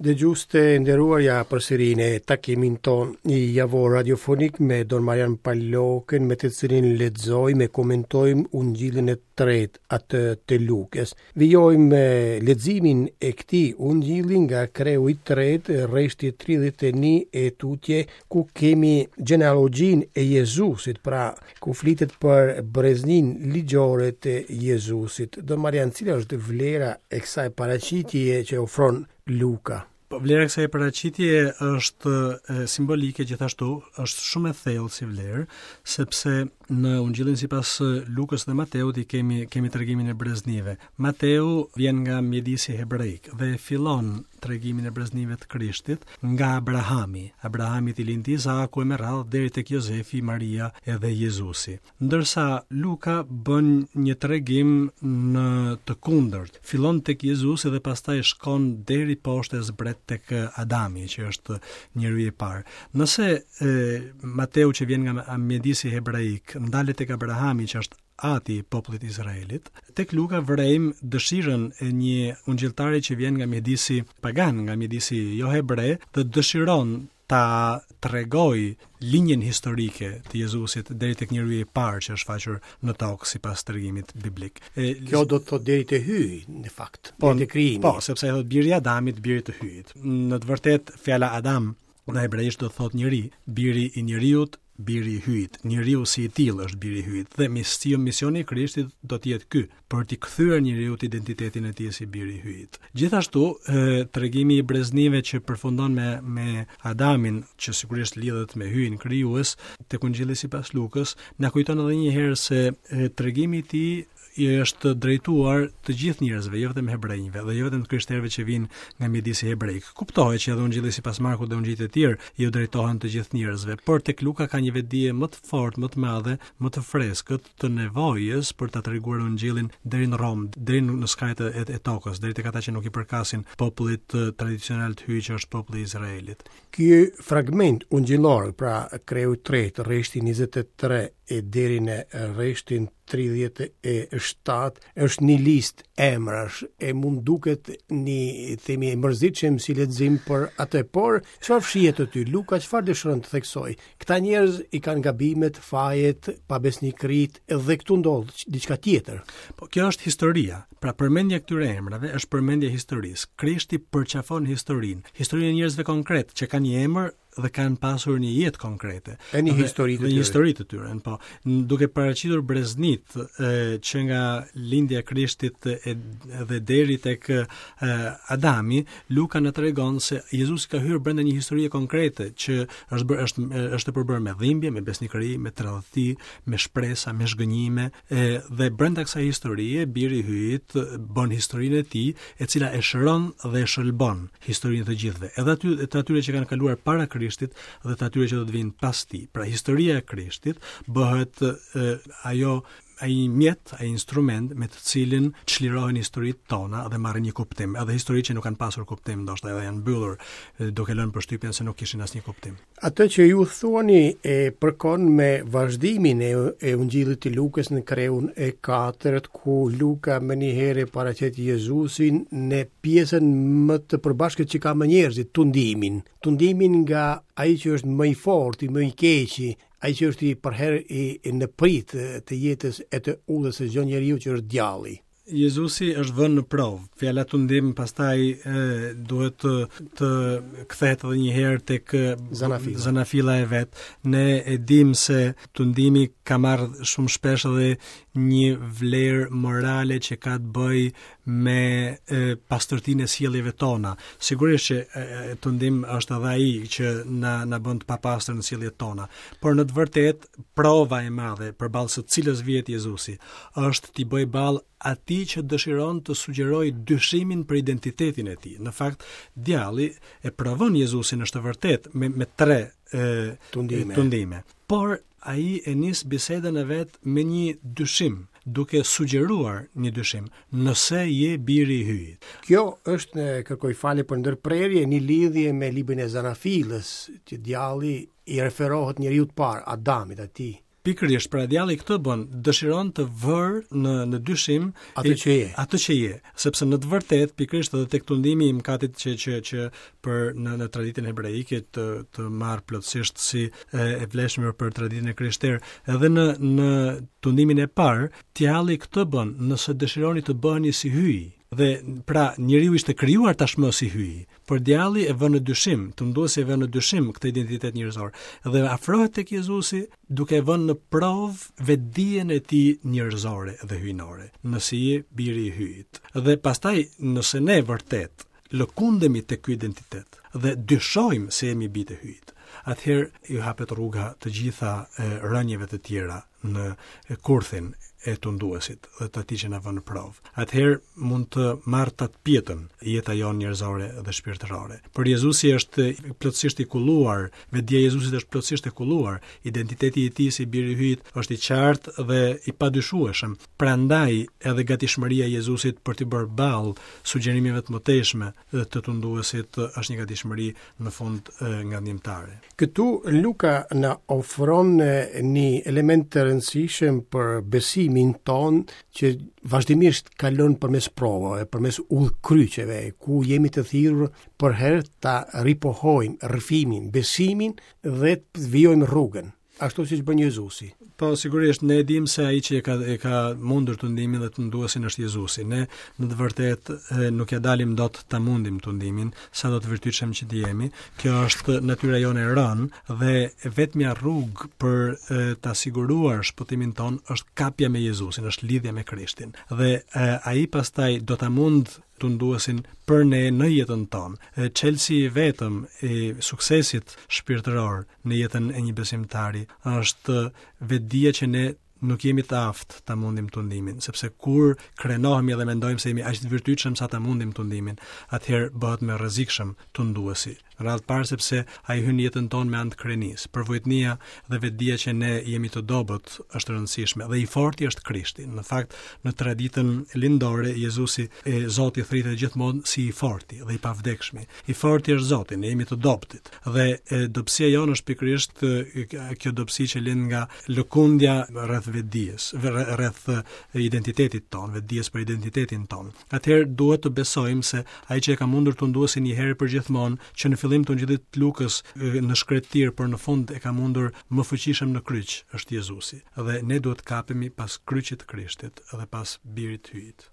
Dëgjues nderuarja përsërin e takimin ton I javor radiofonik me Don Marian Pallokën, me të cilin lexojmë e komentojmë Ungjillin e tretë atë të Lukës. Vijojmë leximin e këtij ungjilli nga Kreu I tretë, rreshti 31 e tutje, ku kemi gjenealogjinë e Jezusit, pra ku flitet për breznin ligjore të Jezusit. Don Marian, cila është vlera e kësaj paraqitjeje që ofron Luka? Vlera e kësaj paraqitje është simbolike, gjithashtu është shumë e thellë si vlerë, sepse në Ungjillin sipas Lukës dhe Mateut I kemi tregimin e breznive. Mateu vjen nga mjedisi hebraik dhe fillon tregimin e breznive të Krishtit nga Abrahami. Abrahami I lindi Izaku e me radhë deri tek Jozefi, Maria edhe Jezusi. Ndërsa Luka bën një tregim në të kundërt. Fillon tek Jezusi dhe pastaj shkon deri poshtë e zbret tek Adami, që është njeriu I parë. Nëse Mateu që vjen nga mjedisi hebraik ndalet tek Abrahami, që është ati I popullit Izraelit, tek Luka vrejmë dëshirën e një ungjilltari që vjen nga mjedisi pagan, nga mjedisi jo hebre, dhe dëshiron ta tregoj linjën historike të Jezusit deri tek njeriu I parë që është faqur në tokë sipas tregimit biblik. Kjo do të thotë deri te hyi, në fakt, deri te krijimi. Po, sepse thotë biri I Adamit, biri të hyjit. Në të vërtetë fjala Adam në hebraisht do të thotë njeri, biri I njeriut, biri I hyjit. Njeriu si I tillë është biri I hyjit dhe misioni I Krishtit do të jetë ky, për t'i kthyer njeriu identitetin e tij si biri I hyjit. Gjithashtu, tregimi I breznive që përfundon me Adamin, që sigurisht lidhet me hyjin krijues, tek Ungjilli sipas Lukës, na kujton edhe një herë se tregimi I tij I është drejtuar të gjithë njerëzve, jo vetëm hebrejve dhe jo vetëm të krishterëve që vinë nga mjedisi hebrejik. Kuptohet që edhe Ungjilli sipas Markut dhe Ungjillit e tjerë I drejtohen të gjithë njerëzve, por tek Luka ka një vetdije më të fortë, më të madhe, më të freskët të nevojës për ta treguar Ungjillin deri në Rom, deri në skajt e tokës, deri tek ata që nuk I përkasin popullit tradicional të hyjë që është populli I Izraelit. Ky fragment ungjillor, pra Kreu I tretë, rreshti 23 e deri në rreshtin 37 është një listë emrash e mund duket një themi e mërzitshëm si lexim për atë, por çfarë fshihet aty? Luka çfarë dëshiron të theksoj? Këta njerëz I kanë gabimet, fajet, pabesnikëritë dhe këtu ndodh diçka tjetër. Po kjo është historia. Pra përmendja këtyre emrave është përmendje historisë. Krishti përqafon historinë e njerëzve konkret që kanë një emër dhe kanë pasur një jetë konkrete. E një histori të tyre. Po, duke paraqitur breznit që nga lindja e Krishtit dhe deri tek Adami, Luka na tregon se Jezusi ka hyrë brenda një historie konkrete që është përbërë me dhimbje, me besnikëri, me tradhti, me shpresa, me zhgënjime, dhe brenda kësaj historie biri I hyjit bën historinë e tij, e cila e shëron dhe e shëlbon historinë të gjithëve. Edhe atyre që kanë kaluar para Krishtit dhe të atyre që do të vinë pas tij. Pra historia e Krishtit bëhet ai mjet, ai instrument me të cilin çlirohen historitë tona dhe marrin një kuptim. Edhe histori që nuk kanë pasur kuptim, ndoshta edhe janë mbyllur, duke lënë përshtypjen se nuk kishin asnjë kuptim. Atë që ju thuani e përkon me vazhdimin e Ungjillit të Lukës në Kreun e 4, ku Luka më një herë paraqet Jezusin në pjesën më të përbashkët që ka me njerëzit, tundimin nga ai që është më I fortë, më I keqi, ai që është I përherë në prit të jetës e të udhës së çdo njeriu që është djalli. Jezusi është vënë në provë. Fjala tundim pastaj duhet të kthehet edhe një herë tek zanafilla e vet. Ne e dim se tundimi ka marrë shumë shpesh edhe një vlerë morale që ka të bëjë me pastërtinë e sjelljeve tona. Sigurisht që tundim është edhe ai që na bën të papastër në sjelljet tona, por në të vërtetë prova e madhe përballë së cilës vjet Jezusi është t'i bëj ball atij që dëshiron të sugjerojë dyshimin për identitetin e tij. Në fakt, djalli e provon Jezusin është vërtet me 3 tundime. Por ai e nis bisedën e vet me një dyshim, duke sugjeruar një dyshim, nëse je biri I hyjit. Kjo është, kërkoj falje për ndërprerje, një lidhje me librin e Zanafilës, që djalli I referohet njeriu të parë, Adamit, atij. pikërisht pra djalli këtë bën, dëshiron të vërë në dyshim atë që je, sepse në të vërtet pikërisht edhe tek tundimi i mëkatit që për në traditën hebreike të marr plotësisht si e vlefshme për traditën e krishterë, edhe në tundimin e parë, djalli këtë bën nëse dëshironi të bëheni si hyj. Dhe pra njeriu ishte krijuar tashmë si hyj, por djalli e vën në dyshim, tunduesi e vën në dyshim këtë identitet njerëzor. Dhe afrohet tek Jezusi duke vënë në provë vetdijen e tij njerëzore dhe hyjnore, nëse je biri i hyjit. Dhe pastaj nëse ne vërtet lëkundemi tek ky identitet dhe dyshojmë se jemi bijtë e hyjit, atëherë ju hapet rruga të gjitha rënjeve të tjera në kurthin e tunduesit dhe të atij që na vën në provë. Atëherë mund të marrë të pjetën jeta jonë njerëzore dhe shpirtërore. Por Jezusi është plotësisht i kulluar, vetdia e Jezusit është plotësisht e kulluar, identiteti i tij si biri i hyjit është i qartë dhe i padyshueshëm. Prandaj edhe gatishmëria e Jezusit për të bërë ballë sugjerimeve të mëtejshme të tunduesit është një gatishmëri në fund ngandimtare. Këtu Luka na ofron një element të rëndësishëm për besimin ton që vazhdimisht kalon përmes provave, përmes udhkryqeve, ku jemi të thirrur për herë ta ripohojmë rrëfimin, besimin dhe të vijojmë rrugën, ashtu siç bën Jezusi. Po sigurisht ne e dim se ai që e ka mundur tundimin dhe tunduesin është Jezusi. Ne në të vërtetë nuk ja dalim dot ta mundim tundimin, sa do të vërtetshëm që të jemi. Kjo është natyra jone e rënë dhe vetmja rrugë për ta siguruar shpëtimin ton është kapja me Jezusin, është lidhja me Krishtin. Dhe ai pastaj do ta mund tunduesin për ne në jetën tonë. Çelësi i vetëm i suksesit shpirtëror në jetën e një besimtari është vetdia që ne nuk jemi të aftë ta mundim tundimin, sepse kur krenohemi dhe mendojmë se jemi aq të virtytshëm sa ta mundim tundimin, atëherë bëhet më rrezikshëm tunduesi. Radh parë sepse ai hyn jetën tonë me anë të krenisë. Përvojtnia dhe vetdia që ne jemi të dobët është rëndësishme dhe i forti është Krishti. Në fakt, në traditën lindore, Jezusi Zoti thritet gjithmonë si i forti dhe i pavdekshmi. I forti është Zoti, ne jemi të dobëtit. Dhe dobësia jonë është pikërisht kjo dobësi që lind nga lëkundja rreth vetdijes, rreth identitetit ton, vetdijes për identitetin ton. Atëherë duhet të besojmë se ai që e ka mundur tunduesin një herë përgjithmonë, që në fillim të ngjillit Lukës në shkretir, por në fund e ka mundur më fuqishëm në kryq, është Jezusi. Dhe ne duhet kapemi pas kryqit të Krishtit dhe pas birit të hyjit.